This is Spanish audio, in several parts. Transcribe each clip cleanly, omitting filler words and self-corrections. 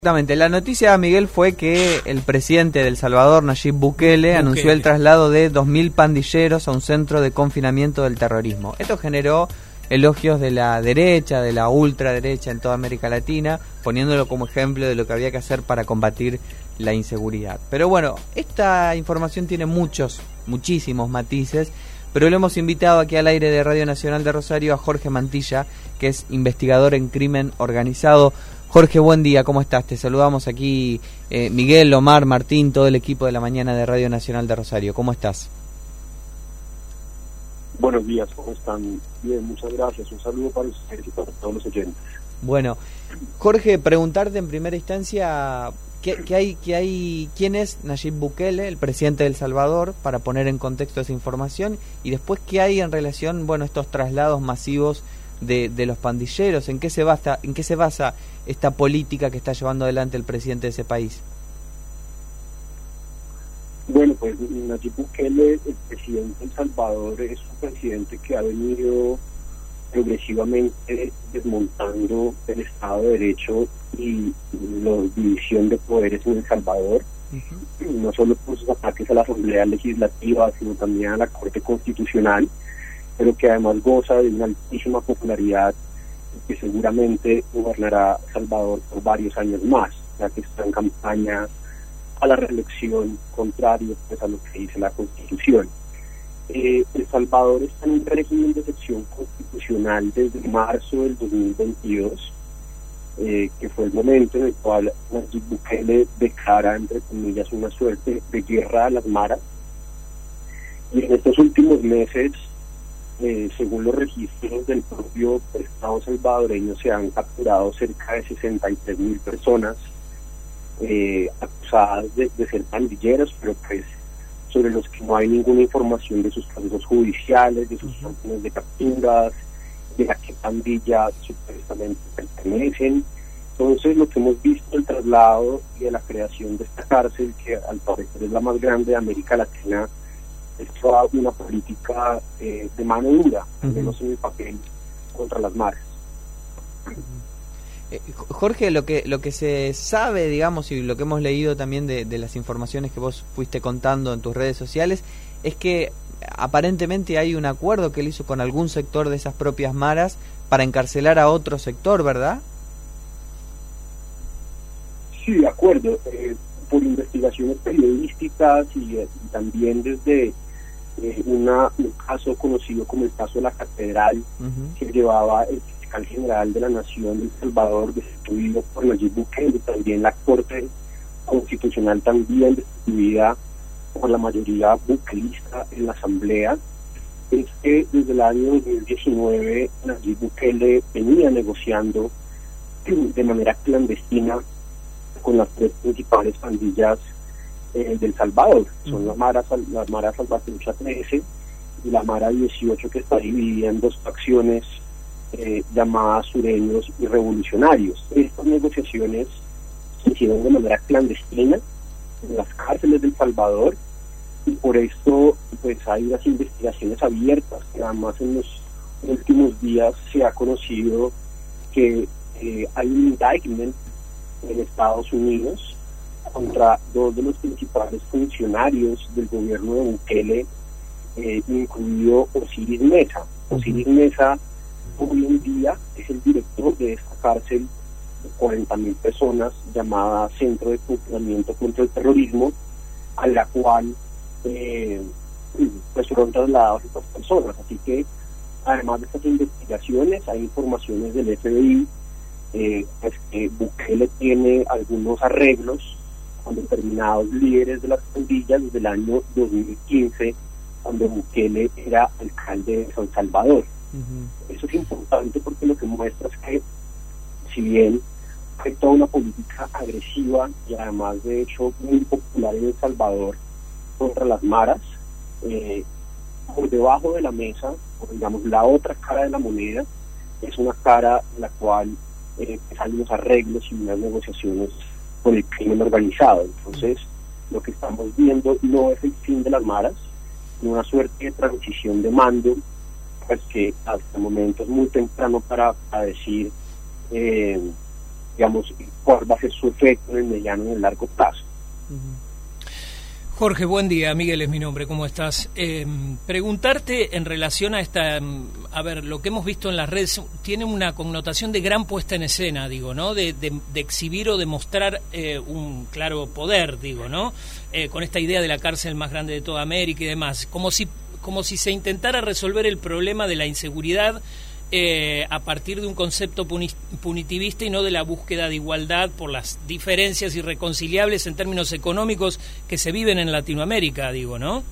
Exactamente, la noticia, Miguel, fue que el presidente de El Salvador, Nayib Bukele, anunció el traslado de 2.000 pandilleros a un centro de confinamiento del terrorismo. Esto generó elogios de la derecha, de la ultraderecha en toda América Latina, poniéndolo como ejemplo de lo que había que hacer para combatir la inseguridad. Pero bueno, esta información tiene muchísimos matices, pero lo hemos invitado aquí al aire de Radio Nacional de Rosario a Jorge Mantilla, que es investigador en crimen organizado. Jorge, buen día, ¿cómo estás? Te saludamos aquí, Miguel, Omar, Martín, todo el equipo de la mañana de Radio Nacional de Rosario. ¿Cómo estás? Buenos días, ¿cómo están? Bien, muchas gracias. Un saludo para ustedes y para todos los oyentes. Bueno, Jorge, preguntarte en primera instancia, ¿quién es Nayib Bukele, el presidente de El Salvador, para poner en contexto esa información? Y después, ¿qué hay en relación, estos traslados masivos de los pandilleros? ¿En qué se basa esta política que está llevando adelante el presidente de ese país? Bueno, pues Nayib Bukele, el presidente de El Salvador, es un presidente que ha venido progresivamente desmontando el Estado de Derecho y la división de poderes en El Salvador, no solo por sus ataques a la Asamblea Legislativa, sino también a la Corte Constitucional, pero que además goza de una altísima popularidad que seguramente gobernará Salvador por varios años más, ya que está en campaña a la reelección, contrario pues a lo que dice la Constitución. El Salvador está en un régimen de excepción constitucional desde marzo del 2022, que fue el momento en el cual Nayib Bukele declara, entre comillas, una suerte de guerra a las maras. Y en estos últimos meses, según los registros del propio Estado salvadoreño, se han capturado cerca de 63.000 personas acusadas de ser pandilleros, pero pues sobre los que no hay ninguna información de sus procesos judiciales, de sus órdenes de capturas, de a qué pandilla supuestamente pertenecen. Entonces, lo que hemos visto, el traslado y de la creación de esta cárcel, que al parecer es la más grande de América Latina, es toda una política de mano dura, al menos en el papel, contra las maras. Jorge, lo que se sabe, digamos, y lo que hemos leído también de las informaciones que vos fuiste contando en tus redes sociales, es que aparentemente hay un acuerdo que él hizo con algún sector de esas propias maras para encarcelar a otro sector, ¿verdad? Sí, de acuerdo. Por investigaciones periodísticas y también desde un caso conocido como el caso de la Catedral, que llevaba el fiscal general de la Nación de El Salvador, destituido por Nayib Bukele, también la Corte Constitucional también destituida por la mayoría bukelista en la Asamblea. Es que desde el año 2019 Nayib Bukele venía negociando de manera clandestina con las tres principales pandillas del Salvador. Son la Mara Salvatrucha 13 y la Mara 18, que está dividida en dos facciones llamadas sureños y revolucionarios. Estas negociaciones se hicieron de manera clandestina en las cárceles del Salvador, y por esto pues hay unas investigaciones abiertas, que además en los últimos días se ha conocido que hay un indictment en Estados Unidos contra dos de los principales funcionarios del gobierno de Bukele, incluido Osiris Mesa. Osiris Mesa hoy en día es el director de esta cárcel de 40.000 personas llamada Centro de Confinamiento contra el Terrorismo, a la cual pues fueron trasladadas estas personas. Así que además de estas investigaciones hay informaciones del FBI, pues que Bukele tiene algunos arreglos con determinados líderes de las pandillas desde el año 2015, cuando Bukele era alcalde de San Salvador. Eso es importante porque lo que muestra es que, si bien hay toda una política agresiva y además de hecho muy popular en El Salvador contra las maras, por debajo de la mesa, o digamos la otra cara de la moneda, es una cara en la cual hay unos arreglos y unas negociaciones con el crimen organizado. Entonces, lo que estamos viendo no es el fin de las maras, sino una suerte de transición de mando, pues que hasta el momento es muy temprano para decir digamos, cuál va a ser su efecto en el mediano y en el largo plazo. Jorge, buen día. Miguel es mi nombre, ¿cómo estás? Preguntarte en relación a esta, a ver, lo que hemos visto en las redes tiene una connotación de gran puesta en escena, digo, ¿no? De exhibir o de mostrar un claro poder, digo, ¿no? Con esta idea de la cárcel más grande de toda América y demás, como si se intentara resolver el problema de la inseguridad a partir de un concepto punitivista y no de la búsqueda de igualdad por las diferencias irreconciliables en términos económicos que se viven en Latinoamérica, digo, ¿no?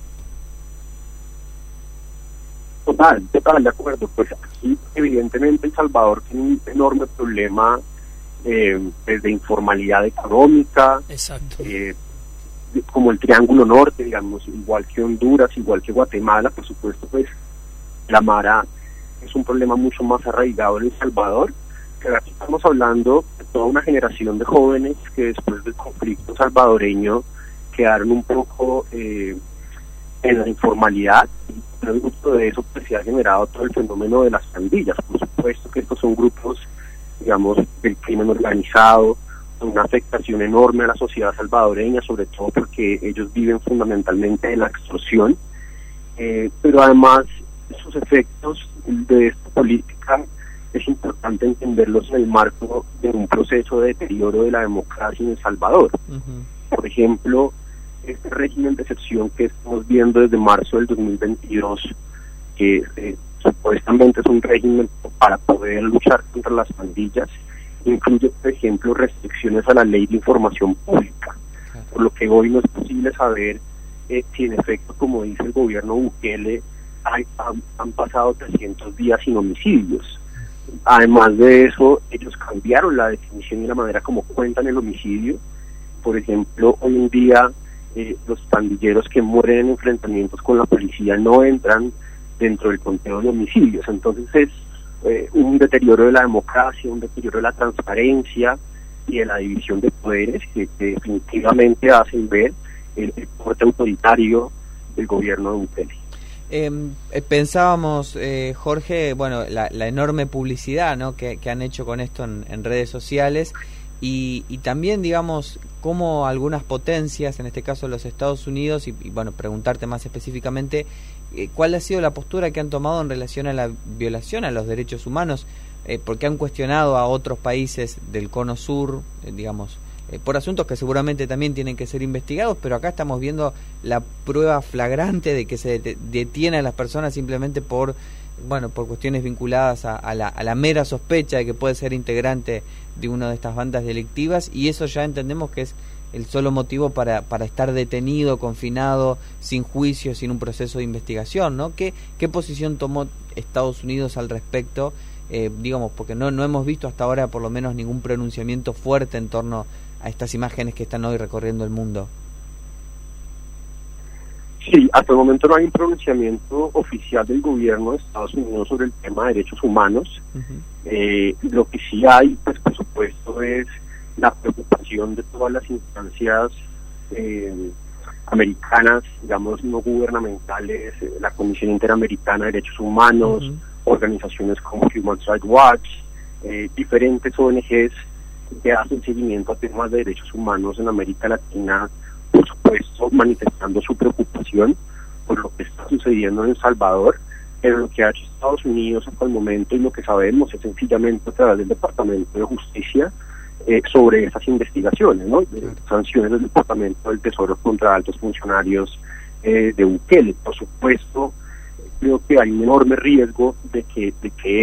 Total, de acuerdo. Pues aquí, evidentemente, El Salvador tiene un enorme problema desde informalidad económica, exacto, como el Triángulo Norte, digamos, igual que Honduras, igual que Guatemala, por supuesto, pues la Mara es un problema mucho más arraigado en El Salvador, que aquí estamos hablando de toda una generación de jóvenes que después del conflicto salvadoreño quedaron un poco en la informalidad, y producto de eso pues se ha generado todo el fenómeno de las pandillas. Por supuesto que estos son grupos, digamos, del crimen organizado, con una afectación enorme a la sociedad salvadoreña, sobre todo porque ellos viven fundamentalmente de la extorsión, pero además sus efectos de esta política es importante entenderlos en el marco de un proceso de deterioro de la democracia en El Salvador. Por ejemplo, este régimen de excepción que estamos viendo desde marzo del 2022, que supuestamente es un régimen para poder luchar contra las pandillas, incluye, por ejemplo, restricciones a la ley de información pública, por lo que hoy no es posible saber si en efecto, como dice el gobierno Bukele, han pasado 300 días sin homicidios. Además de eso, ellos cambiaron la definición y la manera como cuentan el homicidio. Por ejemplo, hoy en día los pandilleros que mueren en enfrentamientos con la policía no entran dentro del conteo de homicidios. Entonces es un deterioro de la democracia, un deterioro de la transparencia y de la división de poderes que definitivamente hacen ver el porte autoritario del gobierno de Bukele. Pensábamos, Jorge, bueno, la enorme publicidad, ¿no?, que han hecho con esto en redes sociales y también, digamos, cómo algunas potencias, en este caso los Estados Unidos, y bueno, preguntarte más específicamente, ¿cuál ha sido la postura que han tomado en relación a la violación a los derechos humanos? Porque han cuestionado a otros países del Cono Sur, digamos, por asuntos que seguramente también tienen que ser investigados, pero acá estamos viendo la prueba flagrante de que se detiene a las personas simplemente por cuestiones vinculadas a la mera sospecha de que puede ser integrante de una de estas bandas delictivas, y eso ya entendemos que es el solo motivo para estar detenido, confinado, sin juicio, sin un proceso de investigación, ¿no? ¿Qué posición tomó Estados Unidos al respecto? Digamos, porque no hemos visto hasta ahora por lo menos ningún pronunciamiento fuerte en torno a estas imágenes que están hoy recorriendo el mundo. Sí, hasta el momento no hay un pronunciamiento oficial del gobierno de Estados Unidos sobre el tema de derechos humanos. Lo que sí hay, pues por supuesto, es la preocupación de todas las instancias americanas, digamos, no gubernamentales, la Comisión Interamericana de Derechos Humanos, organizaciones como Human Rights Watch, diferentes ONGs que hacen seguimiento a temas de derechos humanos en América Latina, por supuesto manifestando su preocupación por lo que está sucediendo en El Salvador. Pero lo que ha hecho Estados Unidos hasta el momento, y lo que sabemos, es sencillamente a través del Departamento de Justicia sobre esas investigaciones, ¿no? Sanciones del Departamento del Tesoro contra altos funcionarios de Bukele. Por supuesto, creo que hay un enorme riesgo de que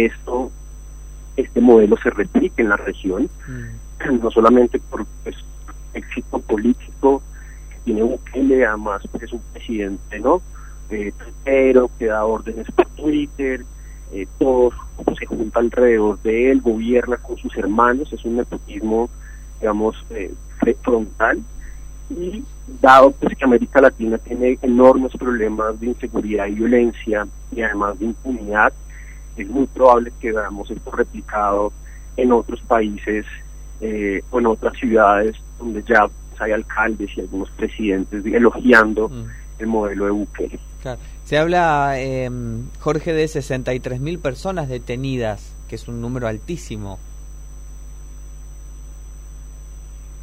este modelo se replique en la región, no solamente por éxito político que tiene Bukele, además porque es un presidente, ¿no?, tuitero, que da órdenes por Twitter, todo se junta alrededor de él, gobierna con sus hermanos, es un nepotismo, digamos, frontal, y dado pues que América Latina tiene enormes problemas de inseguridad y violencia y además de impunidad, es muy probable que veamos esto replicado en otros países o en otras ciudades donde ya hay alcaldes y algunos presidentes elogiando el modelo de Bukele. Claro. Se habla, Jorge, de 63.000 personas detenidas, que es un número altísimo.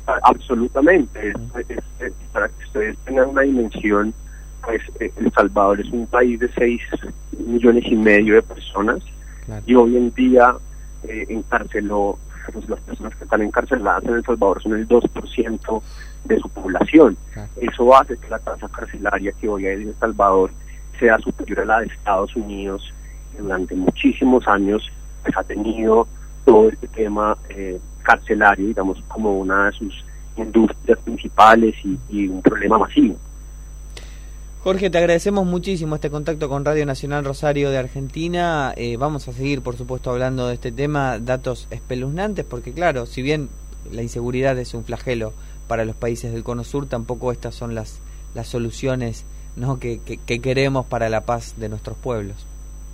Absolutamente. Para que ustedes tengan una dimensión, pues El Salvador es un país de 6,5 millones de personas, claro. Y hoy en día encarceló, pues, las personas que están encarceladas en El Salvador son el 2% de su población. Claro. Eso hace que la tasa carcelaria que hoy hay en El Salvador sea superior a la de Estados Unidos. Durante muchísimos años pues ha tenido todo este tema carcelario, digamos, como una de sus industrias principales y un problema masivo. Jorge, te agradecemos muchísimo este contacto con Radio Nacional Rosario de Argentina. Vamos a seguir, por supuesto, hablando de este tema, datos espeluznantes, porque claro, si bien la inseguridad es un flagelo para los países del Cono Sur, tampoco estas son las soluciones, ¿no?, que queremos para la paz de nuestros pueblos.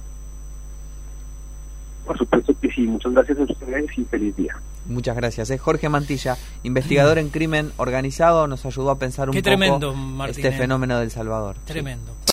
Por supuesto que sí, muchas gracias a ustedes y feliz día. Muchas gracias. Jorge Mantilla, investigador en crimen organizado, nos ayudó a pensar un poco tremendo, Martín, este fenómeno del Salvador. Tremendo.